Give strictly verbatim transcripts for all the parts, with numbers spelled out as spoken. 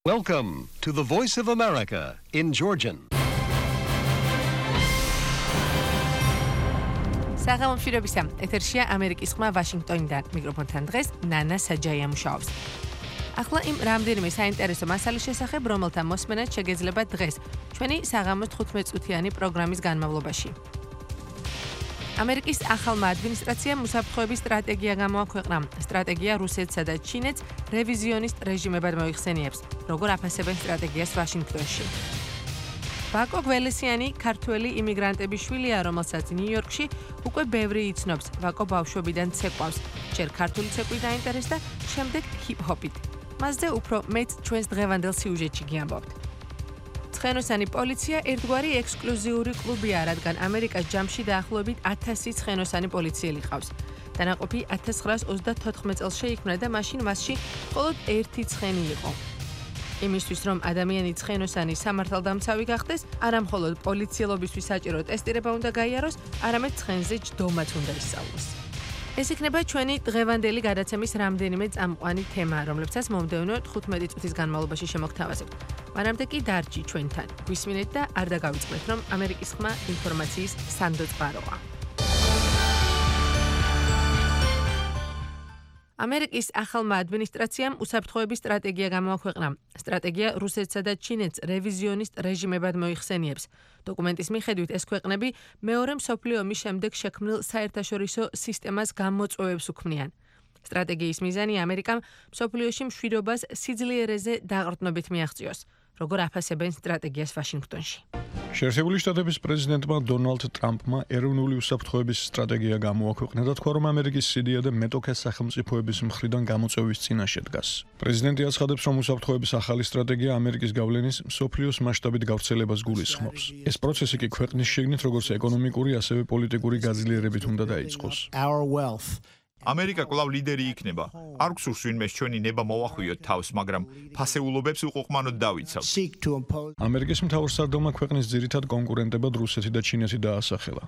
Welcome to the Voice of America in Georgian. საღამო მშვიდობისა. ეთერშია ამერიკის ხმა ვაშინგტონიდან. მიკროფონთან დღეს ნანა საჯაია მუშაობს. ახლა იმ რამდენიმე საინტერესო მასალის შესახებ, რომელთა მოსმენაც შეგეძლება დღეს, ჩვენი საღამოს თხუთმეტ წუთიანი პროგრამის განმავლობაში. ამერიკის ახალმა ადმინისტრაციამ უსაფრთხოების სტრატეგია გამოაქვეყნა. სტრატეგია რუსეთსა და ჩინეთს რევიზიონისტ რეჟიმებად მოიხსენიებს, როგორ აფასებენ სტრატეგიას ვაშინგტონში. ვაკო გველესიანი ქართველი იმიგრანტების შვილია, რომელსაც ნიუ-იორკში უკვე ბევრი იცნობს. ვაკო ბავშვობიდან ცეკვავს. ჯერ ქართული ცეკვით დაინტერესდა, შემდეგ ჰიპ-ჰოპით. მასზე უფრო მეტ ჩვენს დღევანდელ სიუჟეტში გიამბობთ. ცხენოსანი პოლიცია ერთგვარი ექსკლუზიური კლუბია, რადგან ამერიკას ჯამში დაახლოებით ათასი ცხენოსანი პოლიციელი ყავს. დანაყოფი ათას ცხრაას ოცდათოთხმეტ წელს შეიქმნა და მაშინ მასში მხოლოდ ერთი ცხენი იყო. იმისთვის, რომ ადამიანი ცხენოსანი სამართალდამცავი გახდეს, არა მხოლოდ პოლიციელობისთვის საჭირო ტესტირება უნდა გაიაროს, არამედ ცხენზე ჯდომაც უნდა ისწავლოს. ეს იქნება ჩვენი დღევანდელი გადაცემის რამდენიმე წამყვანი თემა, რომლებსაც მომდევნო თხუთმეტი წუთის განმავლობაში შემოგთავაზებთ. მანამდე კი დარჩი ჩვენთან. გვისმინეთ და არ დაგავიწყდეთ, რომ ამერიკის ხმა ინფორმაციის სანდო წყაროა. ამერიკის ახალმა ადმინისტრაციამ უსაფრთხოების სტრატეგია გამოაქვეყნა. სტრატეგია რუსეთსა და ჩინეთს რევიზიონისტ რეჟიმებად მოიხსენიებს. დოკუმენტის მიხედვით ეს ქვეყნები მეორე მსოფლიო ომის შემდეგ შექმნილ საერთაშორისო სისტემას გამოწვევებს უქმნიან. სტრატეგიის მიზანი ამერიკამ მსოფლიოში მშვიდობას სიძლიერეზე დაყრდნობით მიაღწიოს. როგორ აფასებენ სტრატეგიას ვაშინგტონში. შეერთებული შტატების პრეზიდენტმა დონალდ ტრამპმა ეროვნული უსაფრთხოების სტრატეგია გამოაქვეყნა და თქვა, რომ ამერიკის სიდია და მეტოქე სახელმწიფოების მხრიდან გამოწვევის წინაშე დგას. პრეზიდენტი აცხადებს, რომ უსაფრთხოების ახალი სტრატეგია ამერიკის გავლენის მსოფლიოს მასშტაბით გავრცელებას გულისხმობს. ეს პროცესი კი ქვეყნის შიგნით როგორც ეკონომიკური, ასევე პოლიტიკური გაძლიერებით უნდა დაიწყოს. ამერიკა კვლავ ლიდერი იქნება. არ გსურს ვინმე ჩვენი ნება მოვახვიოთ თავს, მაგრამ ფასეულობებს უყუყმანოდ დავიცავთ. ამერიკის მთავარსარდალმა ქვეყნის ძირითად კონკურენტებად რუსეთი და ჩინეთი დაასახელა.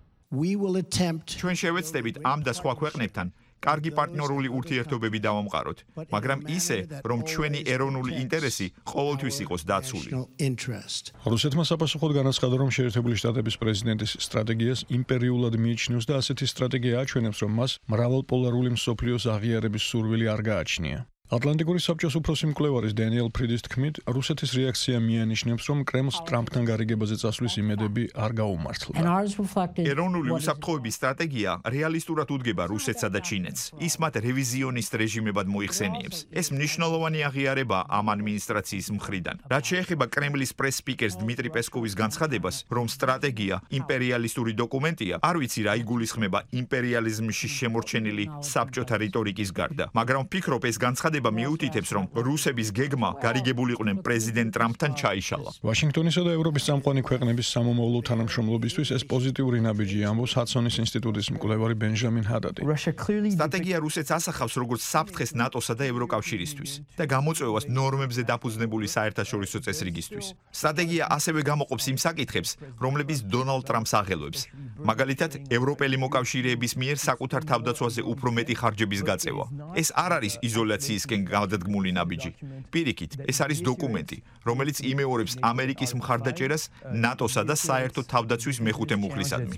ჩვენ შევეცდებით ამ და სხვა ქვეყნებთან კარგი პარტნიორული ურთიერთობები დავამყაროთ, მაგრამ ისე, რომ ჩვენი ეროვნული ინტერესი ყოველთვის იყოს დაცული. რუსეთმა საპასუხოდ განაცხადა, რომ შეერთებული შტატების პრეზიდენტის სტრატეგიას იმპერიულად მიიჩნევს და ასეთი სტრატეგია აჩვენებს, რომ მას მრავალპოლარული მსოფლიოს აღიარების სურვილი არ გააჩნია. ატლანტიკური საბჭოს უფროსი მკვლევარის დენიელ ფრიდის თქმით, რუსეთის რეაქცია მიანიშნებს, რომ კრემლს ტრამპთან გარიგებაზე წასვლის იმედები არ გაუმართლა. ეროვნული უსაფრთხოების სტრატეგია რეალისტურად უდგება რუსეთსა და ჩინეთს. ის მათ რევიზიონისტ რეჟიმებად მოიხსენიებს. ეს მნიშვნელოვანი აღიარებაა ამ ადმინისტრაციის მხრიდან. რაც შეეხება კრემლის პრეს-სპიკერს დმიტრი პესკოვის განცხადებას, რომ სტრატეგია იმპერიალისტური დოკუმენტია, არ ვიცი რა იგულისხმება იმპერიალიზმში შემორჩენილი საბჭოთა რიტორიკის გარდა, მაგრამ ვფიქრობ ეს განცხადება მიუთითებს, რომ რუსების გეგმა გარიგებულიყვნენ პრეზიდენტ ტრამპთან ჩაიშალა. ვაშინგტონისა და ევროპის წამყვანი ქვეყნების სამომავლო თანამშრომლობისთვის ეს პოზიტიური ნაბიჯია, ამბობს ჰადსონის ინსტიტუტის მკვლევარი ბენჟამინ ჰადადი. სტრატეგია რუსეთს ასახავს როგორც საფრთხეს ნატოსა და ევროკავშირისთვის და გამოწვევას ნორმებზე დაფუძნებული საერთაშორისო წესრიგისთვის. სტრატეგია ასევე გამოყოფს იმ საკითხებს, რომლებიც დონალდ ტრამპს აღელვებს. მაგალითად, ევროპელი მოკავშირეების მიერ საკუთარ თავდაცვაზე უფრო მეტი ხარჯების გაწევა. ეს არ არის იზოლაციის გადადგმული ნაბიჯი. პირიქით, ეს არის დოკუმენტი, რომელიც იმეორებს ამერიკის მხარდაჭერას ნატოსა და საერთო თავდაცვის მეხუთე მუხლისადმი.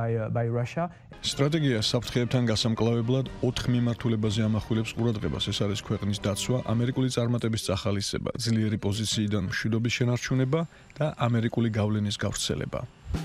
სტრატეგია საფრთხეებთან გასამკლავებლად ოთხ მიმართულებაზე ამახვილებს ყურადღებას. ეს არის ქვეყნის დაცვა, ამერიკული წარმატების წახალისება, ძლიერი პოზიციიდან მშვიდობის შენარჩუნება და ამერიკული გავლენის გავრცელება.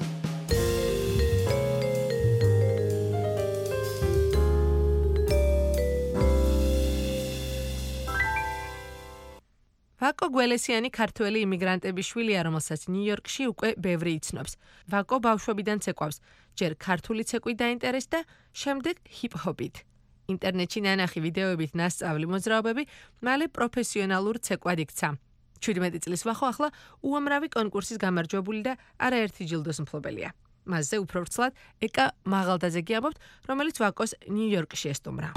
ვაკო გველესიანი ქართველი იმიგრანტების შვილია, რომელსაც ნიუ-იორკში უკვე ბევრი იცნობს. ვაკო ბავშვობიდან ცეკვავს. ჯერ ქართული ცეკვით დაინტერესდა, შემდეგ ჰიპ-ჰოპით. ინტერნეტში ნანახი ვიდეოებით ნასწავლი მოძრაობები მალე პროფესიონალურ ცეკვად იქცა. ჩვიდმეტი წლის ვახო ახლა უამრავი კონკურსის გამარჯვებული და არაერთი ჯილდოს მფლობელია. მასზე უფრო ვრცლად ეკა მაღალდაძე გიამბობთ, რომელიც ვაკოს ნიუ-იორკში ესტუმრა.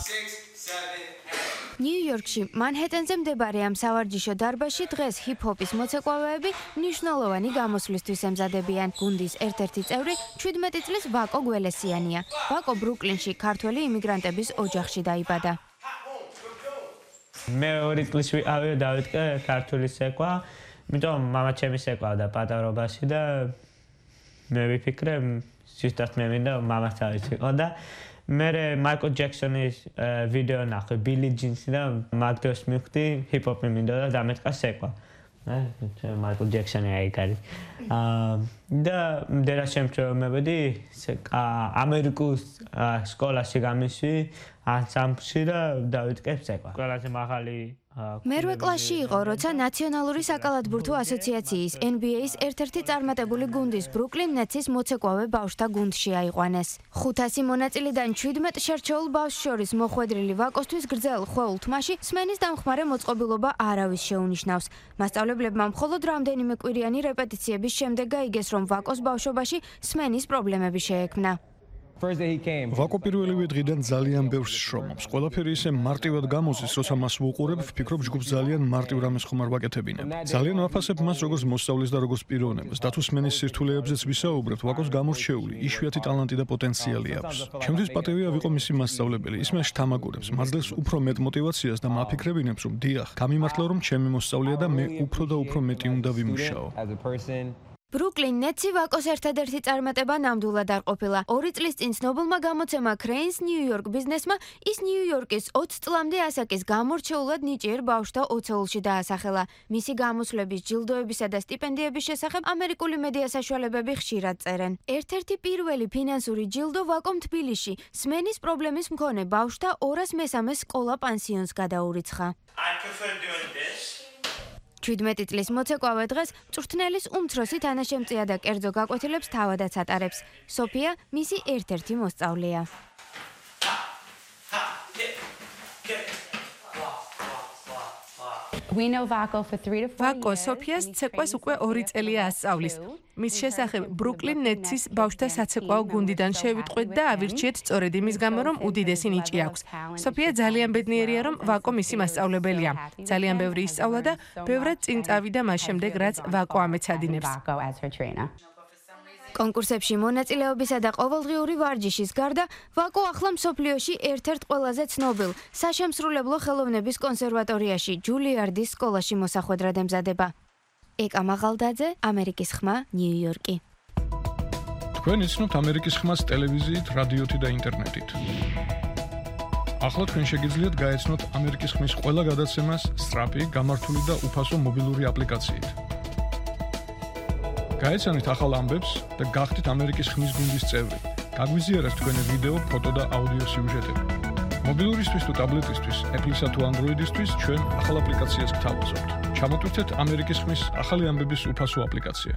ნიუ-იორკში, მანჰეტენზე მდებარე ამ სავარჯიშო დარბაზში დღეს ჰიპ-ჰოპის მოცეკვავეები მნიშვნელოვანი გამოსვლისთვის ემზადებიან. გუნდის ერთ-ერთი წევრი ჩვიდმეტი წლის ვაკო გველესიანია. ვაკო ბრუკლინში ქართველი იმიგრანტების ოჯახში დაიბადა. მე ორი წლის ვიყავი დავიწყე ქართული სეკვა, იმიტომ მამა ჩემი სეკვავდა პატარობაში და მე ვიფიქრე ზუსტად მე მინდა მამას ავიციყო და მე მაიკლ ჯექსონის ვიდეო ნახე ბილი ჯინსი და მაგ დროს მივხვდი ჰიპ-ჰოპი მინდა და დამეთქა სეკვა. მაიკლ ჯექსონი აიქარი. და მდერა შემჩევმებოდი ამერიკულ სკოლაში გამისვი ანსამბლში და დავიწყე სეკვა. ყველაზე მაღალი მერვე კლასში იყო, როცა ნაციონალური საკალათბურთო ასოციაციის ენ ბი ეის ერთ-ერთი წარმატებული გუნდის ბრუკლინ ნეტსის მოცეკვავე ბავშვთა გუნდში აიყვანეს. ხუთასი მონაწილიდან შვიდმეტ შერჩეულ ბავშვს შორის მოხვედრილი ვაკოსთვის გრძელ ხვეულ თმაში სმენის დამხმარე მოწყობილობა არავის შეუნიშნავს. მასწავლებლებმა მხოლოდ რამდენიმე კვირიანი რეპეტიციების შემდეგ გაიგეს, რომ ვაკოს ბავშვობაში სმენის პრობლემები შეექმნა. ვაკო პირველივე დღიდან ძალიან ბევრს შრომობს. ყველაფერი ისე მარტივად გამოდის, როცა მას ვუყურებ, ვფიქრობ ჯგუფს ძალიან მარტივ რამეს ხომ არ ვაკეთებინებ. ძალიან ვაფასებ მას როგორც მოსწავლეს და როგორც პიროვნებას. და თუ სმენის სირთულეებზეც ვისაუბრებთ, ვაკოს გამორჩეული, იშვიათი ტალანტი და პოტენციალი აქვს. ჩემთვის პატივია ვიყო მისი მასწავლებელი. ის მე შთამაგორებს, მაძლევს უფრო მეტ мотиваციას და მაფიქრებინებს, რომ დიახ, გამიმართლა რომ ჩემი მოსწავლეა და მე უფრო და უფრო მეტი უნდა ვიმუშაო. ბრუკლინ ნეტსი ვაკოს ერთადერთი წარმატება ნამდვილად არ ყოფილა. ორი წლის წინ ცნობილმა გამოცემა კრეინს ნიუ-იორკ ბიზნესმა ის ნიუ-იორკის ოცი წლამდე ასაკის გამორჩეულად ნიჭიერ ბავშვთა ოცეულში დაასახელა. მისი გამოსვლების, ჯილდოებისა და სტიპენდიების შესახებ ამერიკული მედია საშუალებები ხშირად წერენ. ერთ-ერთი პირველი ფინანსური ჯილდო ვაკომ თბილისში სმენის პრობლემის მქონე ბავშვთა ორას მესამე სკოლა პანსიონს გადაურიცხა. შვიდმეტი წლის მოცეკვავე დღეს მწვრთნელის უმცროსი თანაშემწეა და კერძო გაკვეთილებს თავადაც ატარებს. სოფია მისი ერთ-ერთი მოსწავლეა. ვაკო სოფიას ცეკვას უკვე ორი წელია ასწავლის. მის შესახებ ბრუკლინ ნეტსის ბავშვთა საცეკვაო გუნდიდან შევიტყვეთ და ავირჩიეთ სწორედ იმის გამო, რომ უდიდესი ნიჭი აქვს. სოფია ძალიან ბედნიერია, რომ ვაკო მისი მასწავლებელია. ძალიან ბევრი ისწავლა და ბევრად წინ წავიდა მას შემდეგ, რაც ვაკო ამეცადინებს. კონკურსებში მონაწილეობისა და ყოველდღიური ვარჯიშის გარდა, ვაკო ახლა მსოფლიოში ერთ-ერთ ყველაზე ცნობილ საშემსრულებლო ხელოვნების კონსერვატორიაში, ჯულიარდის სკოლაში მოსახვედრად ემზადება. ეკა მაღალდაძე, ამერიკის ხმა, ნიუ-იორკი. თქვენ იცნობთ ამერიკის ხმას ტელევიზიით, რადიოთი და ინტერნეტით. ახლა თქვენ შეგიძლიათ გაეცნოთ ამერიკის ხმის ყველა გადაცემას სწრაფი, გამართული და უფასო მობილური აპლიკაციით. გაეცანით ახალ ამბებს და გახდით ამერიკის ხმის გუნდის წევრი. გაგვიზიარეთ თქვენი ვიდეო, ფოტო და აუდიო სიუჟეტები. მობილურისთვის თუ ტაბლეტისთვის, Apple-ისა თუ Android-ისთვის ჩვენ ახალ აპლიკაციას გთავაზობთ. ჩამოტვირთეთ ამერიკის ხმის ახალი ამბების უფასო აპლიკაცია.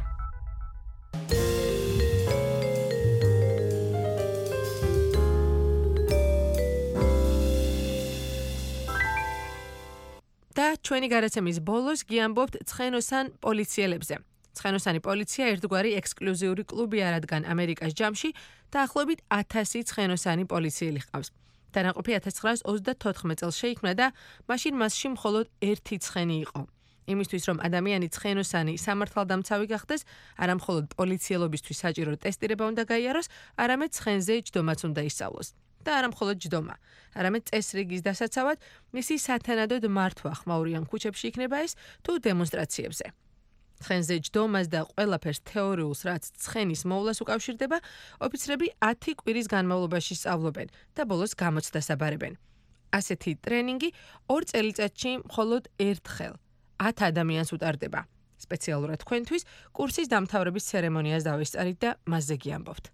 და ჩვენი გადაცემის ბოლოს გიამბობთ ცხენოსან პოლიციელებზე. ცხენოსანი პოლიცია ერთგვარი ექსკლუზიური კლუბია, რადგან ამერიკას ჯამში დაახლოებით ათასი ცხენოსანი პოლიციელი ჰყავს. დანაყოფი ათას ცხრაას ოცდათოთხმეტ წელს შეიქმნა და მაშინ მასში მხოლოდ ერთი ცხენი იყო. იმისთვის, რომ ადამიანი ცხენოსანი სამართალდამცავი გახდეს, არა მხოლოდ პოლიციელობისთვის საჭირო ტესტირება უნდა გაიაროს, არამედ ცხენზე ჯდომაც უნდა ისწავლოს. და არა მხოლოდ ჯდომა, არამედ წესრიგის დასაცავად მისი სათანადოდ მართვა ხმაურიან ქუჩებში იქნება ის თუ დემონსტრაციებზე. ცხენზე ჯდომას და ყველაფერს თეორიულს, რაც ცხენის მოვლას უკავშირდება, ოფიცრები ათი კვირის განმავლობაში სწავლობენ და ბოლოს გამოცდას აბარებენ. ასეთი ტრენინგი ორ წელიწადში მხოლოდ ერთხელ ათ ადამიანს უტარდება. სპეციალურად თქვენთვის კურსის დამთავრების ცერემონიას დავესწარით და მასზე გიამბობთ.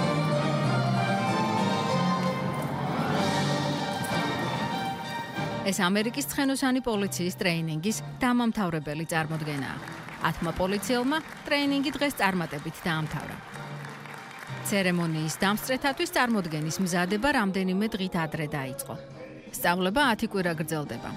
ეს ამერიკის ცხენოსანი პოლიციის ტრეინინგის დამამთავრებელი წარმოდგენაა. ათმა პოლიციელმა ტრეინინგი დღეს წარმატებით დაამთავრა. ცერემონიის დამსწრეთათვის წარმოდგენის მზადება რამდენიმე დღით ადრე დაიწყო. სწავლება ათი კვირა გრძელდება.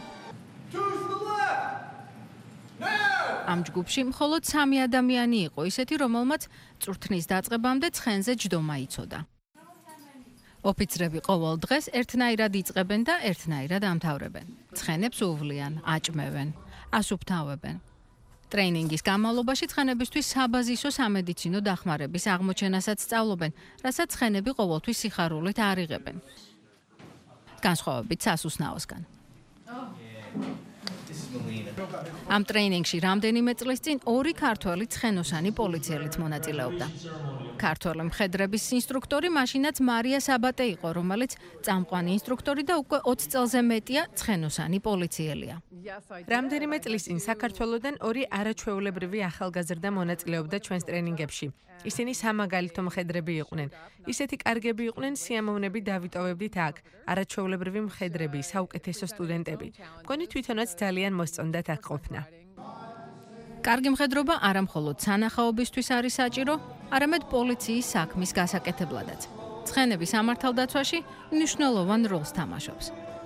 ამ ჯგუფში მხოლოდ სამი ადამიანი იყო, ისეთი, რომელმაც წვრთნის დაწყებამდე ცხენზე ჯდომა იცოდა. ოფიცრები ყოველ დღეს ერთნაირად იწყებენ და ერთნაირად ამთავრებენ. ცხენებს უვლიან, აჭმევენ, ასუფთავებენ. ტრეინინგის განმავლობაში ცხენებისთვის საბაზისო სამედიცინო დახმარების აღმოჩენასაც სწავლობენ, რასაც ცხენები ყოველთვის სიხარულით არ იღებენ. განსხვავებით სასუსნაოსგან. ამ ტრეინინგში რამდენიმე წლის წინ ორი ქართველი ცხენოსანი პოლიციელიც მონაწილეობდა. ქართველი მხედრების ინსტრუქტორი მაშინაც მარია საბატე იყო, რომელიც წამყვანი ინსტრუქტორი და უკვე ოცი წელზე მეტია ცხენოსანი პოლიციელია. რამდენიმე წლის წინ საქართველოდან ორი არაჩვეულებრივი ახალგაზრდა მონაწილეობდა ჩვენს ტრეინინგებში. ისინი სამაგალითო მხედრები იყვნენ. ისეთი კარგები იყვნენ, სიამოვნები დავიტოვებდით აქ. არაჩვეულებრივი მხედრები, საუკეთესო სტუდენტები. მგონი თვითონაც ძალიან მოსწონდათ აქ ყოფნა. კარგი მხედრობა არა მხოლოდ სანახაობისთვის არის საჭირო, არამედ პოლიციის საქმის გასაკეთებლადაც. ცხენების სამართალდაცვაში მნიშვნელოვან როლს თამაშობს.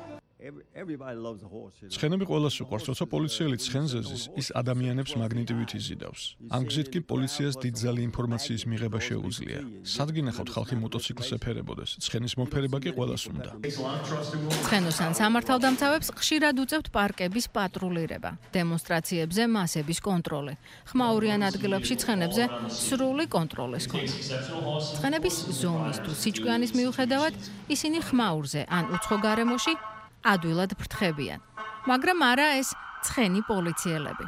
ცხენები ყველას უყვარს, როცა პოლიციელი ცხენზე ზის, ის ადამიანებს მაგნიტივით იზიდავს. ამ გზით კი პოლიციას დიდძალი ინფორმაციის მიღება შეუძლია. სად გინახავთ ხალხი მოტოციკლს ეფერებოდეს, ცხენის მოფერება კი ყველას უნდა. ცხენოსან სამართალდამცავებს ხშირად უწევთ პარკების პატრულირება, დემონსტრაციებზე მასების კონტროლი. ხმაურიან ადგილებში ცხენებზე სრული კონტროლის ქონა. ცხენების ზომის თუ სიჩქიანის მიუხედავად, ისინი ხმაურზე ან უცხო გარემოში ადვილად ფრთხებიან, მაგრამ არა ეს ცხენი პოლიციელები.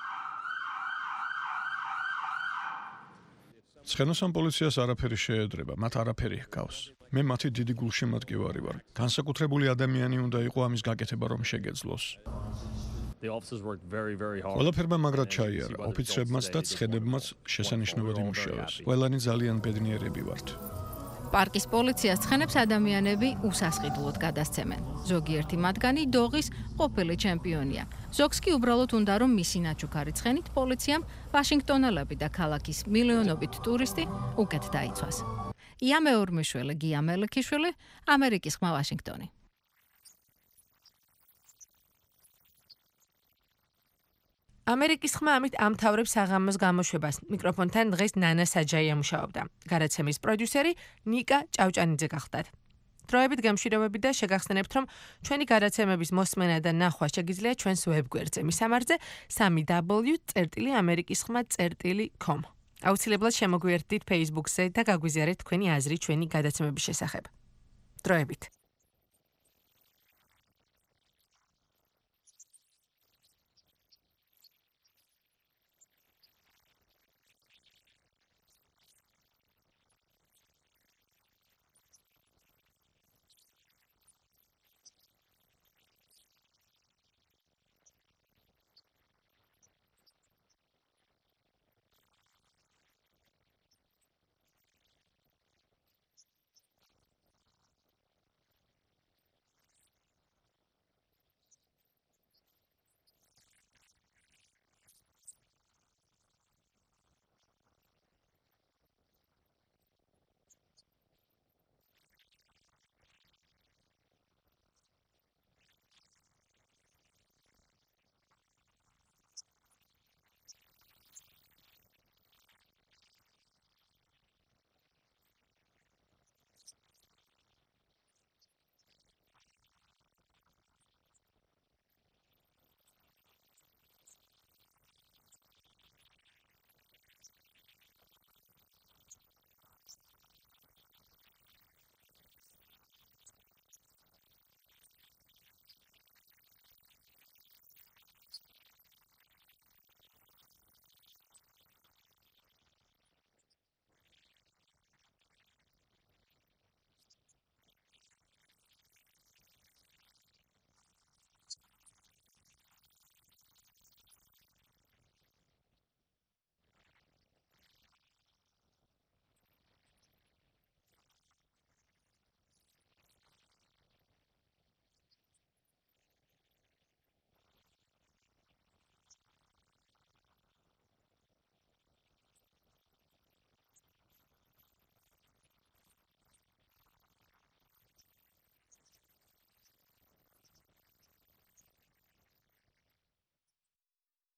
ცხენოსან პოლიციას არაფერი შეედრება, მათ არაფერი ჰგავს. მე მათი დიდი გულშემატკივარი ვარ. განსაკუთრებული ადამიანი უნდა იყო ამის გაკეთება რომ შეგეძლოს. ყველაფერმა მაგრად ჩაიარა, ოფიცრებმაც და ცხენებმაც შესანიშნავად იმუშავეს. ყველანი ძალიან ბედნიერები ვართ. პარკის პოლიციას ცხენებს ადამიანები უსასყიდლოდ გადასცემენ. ზოგიერთი მათგანი დოღის ყოფილი ჩემპიონია. ზოგს კი უბრალოდ უნდა რომ მისი ნაჩუქარი ცხენით პოლიციამ ვაშინგტონელები და ქალაქის მილიონობით ტურისტი უკეთ დაიცვას. ია მეორმეშვილი, გია მელიქიშვილი, ამერიკის ხმა ვაშინგტონი. ამერიკის ხმა ამით ამთავრებს საღამოს გამოშვებას. მიკროფონთან დღეს ნანა საჯაია მუშაობდა. გადაცემის პროდიუსერი ნიკა ჭავჭანიძე გახლდათ. დროებით გამშვიდობები და შეგახსენებთ, რომ ჩვენი გადაცემების მოსმენა და ნახვა შეგიძლია ჩვენს ვებგვერდზე, მისამართზე სამი დაბლიუ წერტილი ამერიკის ხმა წერტილი com. აუცილებლად შემოგვიერთდით Facebook-ზე და გაგვიზიარეთ თქვენი აზრი ჩვენი გადაცემების შესახებ. დროებით.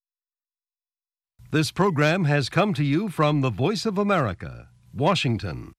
This program has come to you from the Voice of America, Washington.